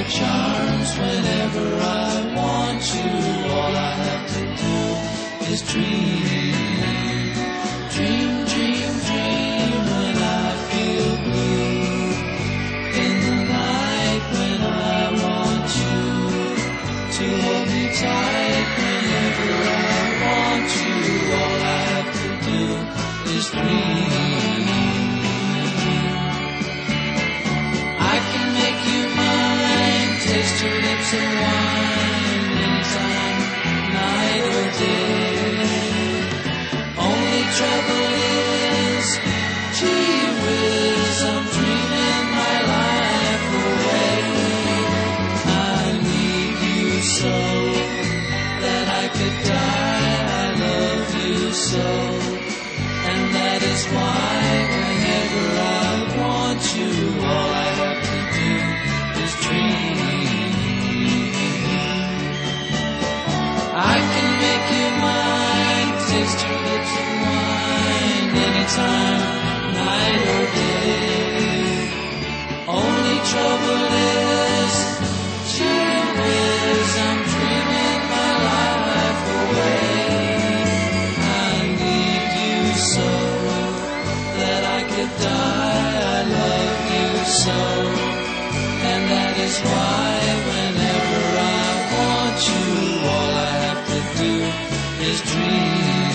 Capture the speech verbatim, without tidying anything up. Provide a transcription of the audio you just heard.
your charms whenever I want you. All I have to do is dream, dream, dream, dream when I feel blue. In the night when I want you to hold me tight whenever I want you. All I have to do is dream. I can make you mine, taste your lips of wine, anytime, night or day. Only trouble is, gee whiz, I'm dreaming my life away. I need you so that I could die. I love you so, and that is why whenever I want you, all I have to do is dream. I can make you mine, taste your lips of wine, anytime, night or day. Only trouble is, gee whiz, I'm dreaming my life away. I need you so that I could die. I love you so, and that is why whenever I want you, all I have to do is dream.